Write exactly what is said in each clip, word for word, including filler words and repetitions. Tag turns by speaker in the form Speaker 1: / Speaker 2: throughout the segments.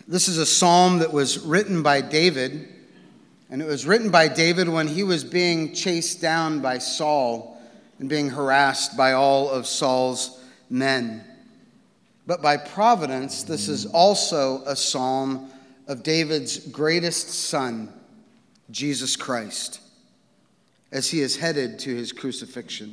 Speaker 1: This is a psalm that was written by David, and it was written by David when he was being chased down by Saul and being harassed by all of Saul's men. But by providence, this is also a psalm of David's greatest son, Jesus Christ, as he is headed to his crucifixion.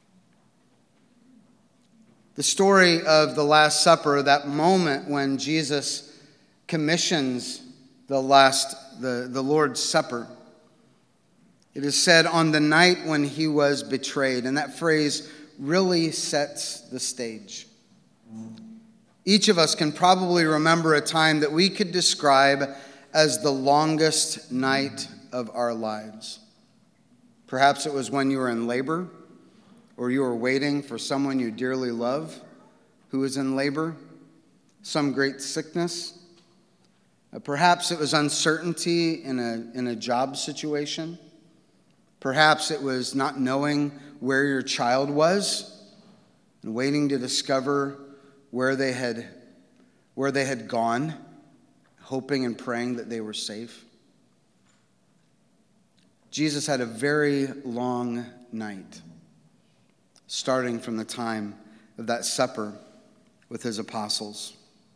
Speaker 1: The story of the Last Supper, that moment when Jesus commissions the last the, the Lord's Supper. It is said on the night when he was betrayed, and that phrase really sets the stage. Each of us can probably remember a time that we could describe as the longest night of our lives. Perhaps it was when you were in labor, or you were waiting for someone you dearly love who is in labor, some great sickness. Perhaps it was uncertainty in a, in a job situation. Perhaps it was not knowing where your child was and waiting to discover where they had, where they had gone, hoping and praying that they were safe. Jesus had a very long night, starting from the time of that supper with his apostles,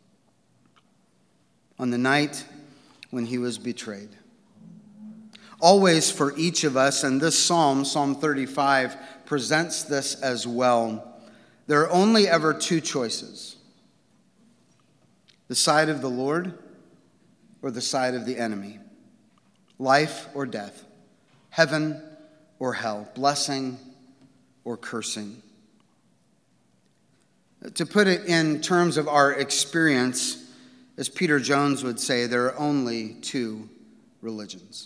Speaker 1: on the night when he was betrayed. Always for each of us, and this psalm, Psalm thirty-five, presents this as well. There are only ever two choices: the side of the Lord or the side of the enemy, life or death, heaven or hell, blessing or cursing. To put it in terms of our experience, as Peter Jones would say, there are only two religions.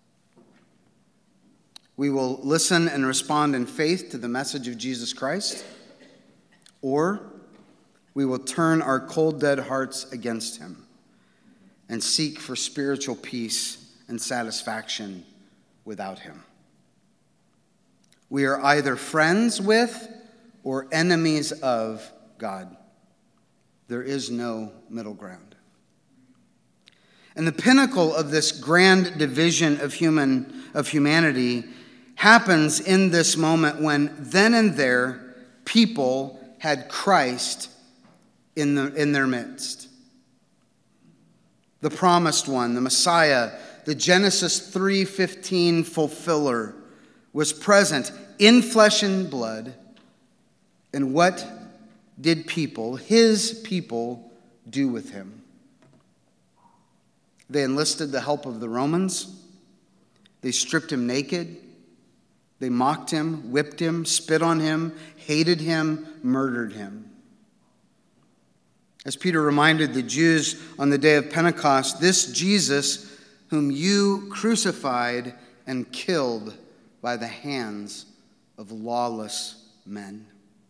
Speaker 1: We will listen and respond in faith to the message of Jesus Christ, or we will turn our cold, dead hearts against him and seek for spiritual peace and satisfaction without him. We are either friends with or enemies of God. There is no middle ground. And the pinnacle of this grand division of human of humanity happens in this moment when then and there people had Christ in the in their midst. The promised one, the Messiah, the Genesis three fifteen fulfiller, was present in flesh and blood. And what did people, his people, do with him? They enlisted the help of the Romans. They stripped him naked. They mocked him, whipped him, spit on him, hated him, murdered him. As Peter reminded the Jews on the day of Pentecost, this Jesus whom you crucified and killed by the hands of lawless men.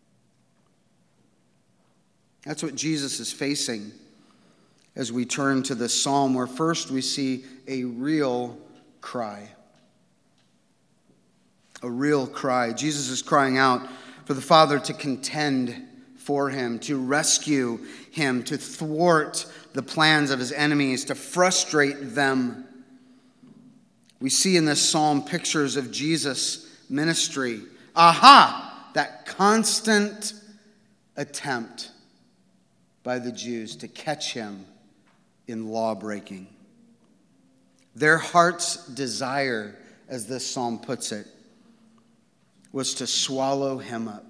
Speaker 1: That's what Jesus is facing as we turn to this psalm, where first we see a real cry. A real cry. Jesus is crying out for the Father to contend for him, to rescue him, to thwart the plans of his enemies, to frustrate them. We see in this psalm pictures of Jesus' ministry. Aha! That constant attempt by the Jews to catch him in law breaking. Their heart's desire, as this psalm puts it, was to swallow him up.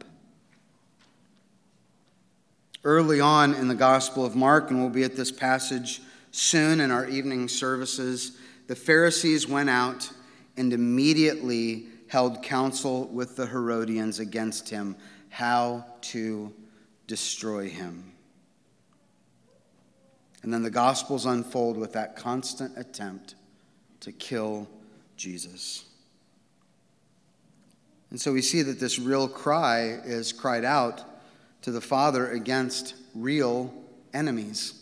Speaker 1: Early on in the Gospel of Mark, and we'll be at this passage soon in our evening services, the Pharisees went out and immediately held counsel with the Herodians against him, how to destroy him. And then the Gospels unfold with that constant attempt to kill Jesus. And so we see that this real cry is cried out to the Father against real enemies.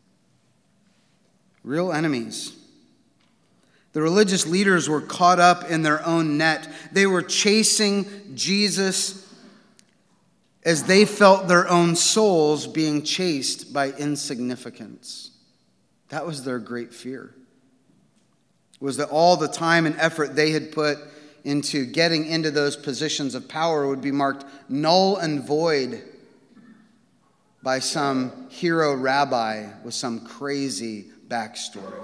Speaker 1: Real enemies. The religious leaders were caught up in their own net. They were chasing Jesus as they felt their own souls being chased by insignificance. That was their great fear. Was that all the time and effort they had put into getting into those positions of power would be marked null and void by some hero rabbi with some crazy backstory.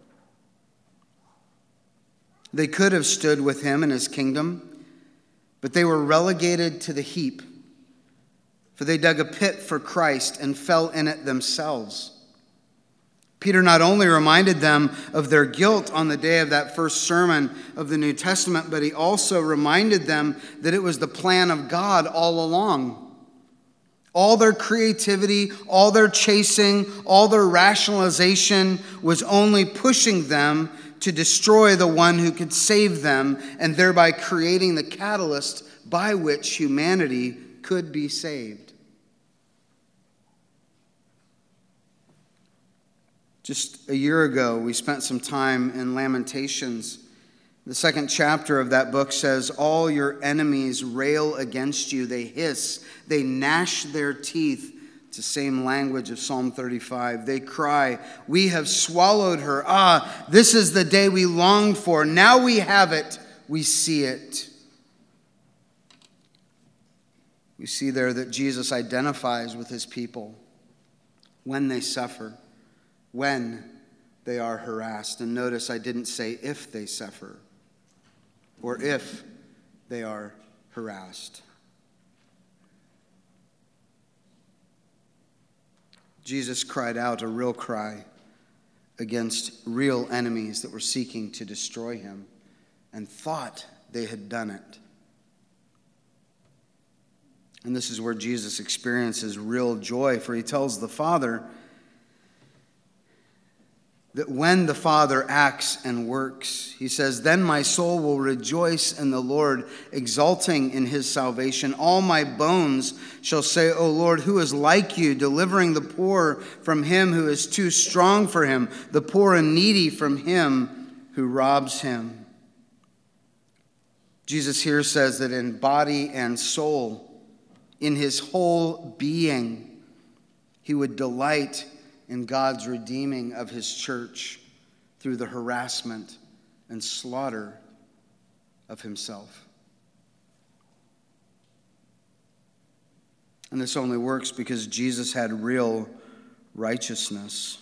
Speaker 1: They could have stood with him in his kingdom, but they were relegated to the heap, for they dug a pit for Christ and fell in it themselves. Peter not only reminded them of their guilt on the day of that first sermon of the New Testament, but he also reminded them that it was the plan of God all along. All their creativity, all their chasing, all their rationalization was only pushing them to destroy the one who could save them, and thereby creating the catalyst by which humanity could be saved. Just a year ago, we spent some time in Lamentations. The second chapter of that book says, all your enemies rail against you. They hiss, they gnash their teeth. It's the same language of Psalm thirty-five. They cry, we have swallowed her. Ah, this is the day we longed for. Now we have it. We see it. We see there that Jesus identifies with his people when they suffer, when they are harassed. And notice I didn't say if they suffer or if they are harassed. Jesus cried out a real cry against real enemies that were seeking to destroy him and thought they had done it. And this is where Jesus experiences real joy, for he tells the Father that when the Father acts and works, he says, then my soul will rejoice in the Lord, exulting in his salvation. All my bones shall say, O Lord, who is like you, delivering the poor from him who is too strong for him, the poor and needy from him who robs him. Jesus here says that in body and soul, in his whole being, he would delight in God's redeeming of his church through the harassment and slaughter of himself. And this only works because Jesus had real righteousness.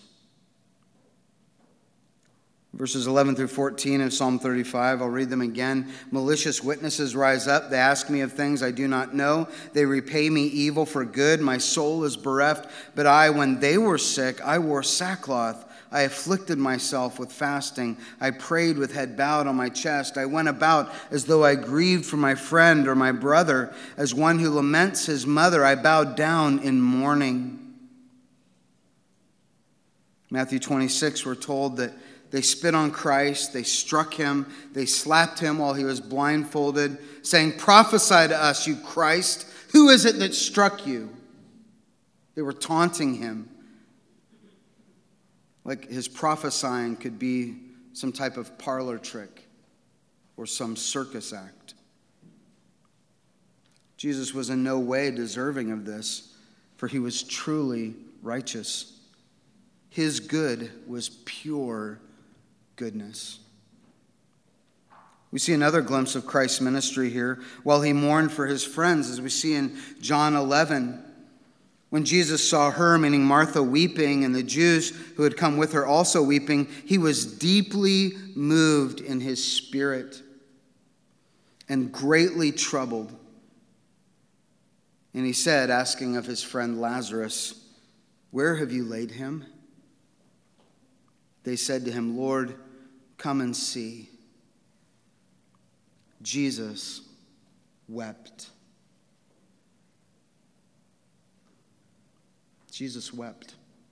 Speaker 1: Verses eleven through fourteen of Psalm thirty-five, I'll read them again. Malicious witnesses rise up. They ask me of things I do not know. They repay me evil for good. My soul is bereft. But I, when they were sick, I wore sackcloth. I afflicted myself with fasting. I prayed with head bowed on my chest. I went about as though I grieved for my friend or my brother. As one who laments his mother, I bowed down in mourning. Matthew twenty-six, we're told that they spit on Christ, they struck him, they slapped him while he was blindfolded, saying, prophesy to us, you Christ. Who is it that struck you? They were taunting him. Like his prophesying could be some type of parlor trick or some circus act. Jesus was in no way deserving of this, for he was truly righteous. His good was pure goodness. We see another glimpse of Christ's ministry here while he mourned for his friends, as we see in John eleven. When Jesus saw her, meaning Martha, weeping, and the Jews who had come with her also weeping, he was deeply moved in his spirit and greatly troubled. And he said, asking of his friend Lazarus, where have you laid him? They said to him, Lord, come and see. Jesus wept. Jesus wept.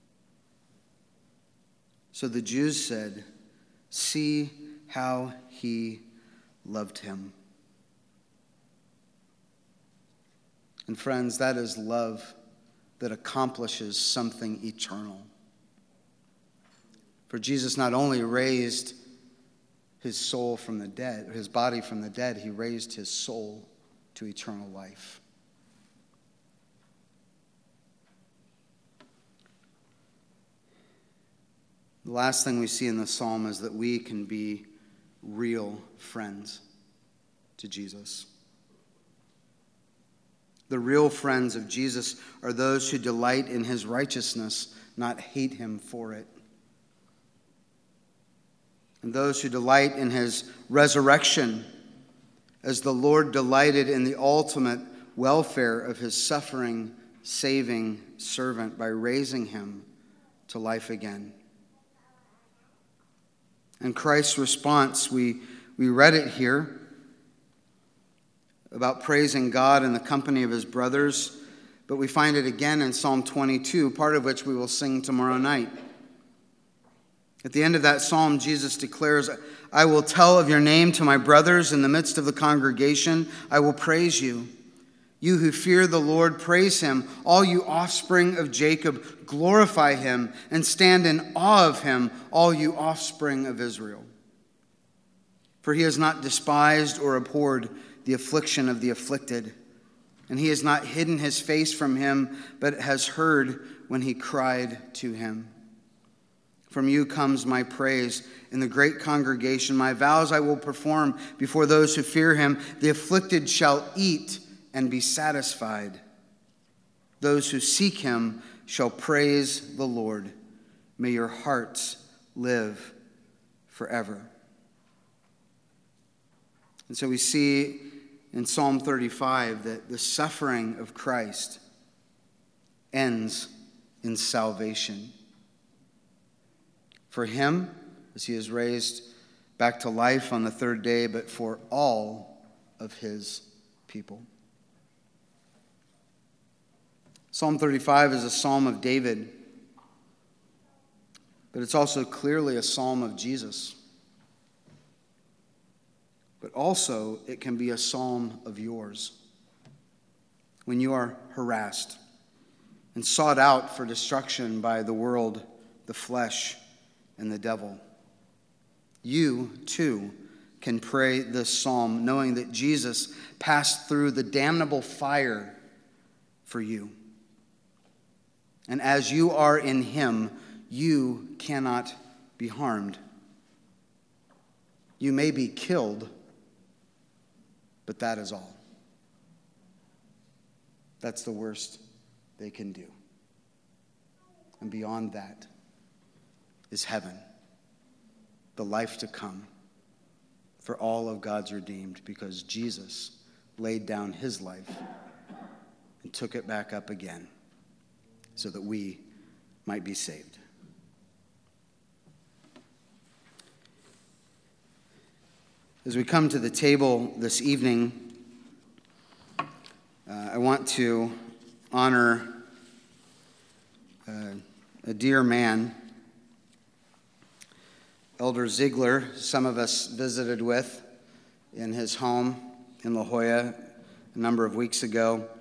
Speaker 1: So the Jews said, see how he loved him. And friends, that is love that accomplishes something eternal. For Jesus not only raised his soul from the dead, his body from the dead, he raised his soul to eternal life. The last thing we see in the psalm is that we can be real friends to Jesus. The real friends of Jesus are those who delight in his righteousness, not hate him for it. And those who delight in his resurrection, as the Lord delighted in the ultimate welfare of his suffering, saving servant by raising him to life again. And Christ's response, we, we read it here about praising God in the company of his brothers, but we find it again in Psalm twenty-two, part of which we will sing tomorrow night. At the end of that psalm, Jesus declares, I will tell of your name to my brothers in the midst of the congregation. I will praise you. You who fear the Lord, praise him. All you offspring of Jacob, glorify him and stand in awe of him, all you offspring of Israel. For he has not despised or abhorred the affliction of the afflicted, and he has not hidden his face from him, but has heard when he cried to him. From you comes my praise in the great congregation. My vows I will perform before those who fear him. The afflicted shall eat and be satisfied. Those who seek him shall praise the Lord. May your hearts live forever. And so we see in Psalm thirty-five that the suffering of Christ ends in salvation. For him, as he is raised back to life on the third day, but for all of his people. Psalm thirty-five is a psalm of David, but it's also clearly a psalm of Jesus. But also, it can be a psalm of yours. When you are harassed and sought out for destruction by the world, the flesh, and the devil, you too can pray this psalm, knowing that Jesus passed through the damnable fire for you. And as you are in him, you cannot be harmed. You may be killed, but that is all. That's the worst they can do. And beyond that is heaven, the life to come for all of God's redeemed, because Jesus laid down his life and took it back up again so that we might be saved. As we come to the table this evening, uh, I want to honor uh, a dear man, Elder Ziegler. Some of us visited with in his home in La Jolla a number of weeks ago.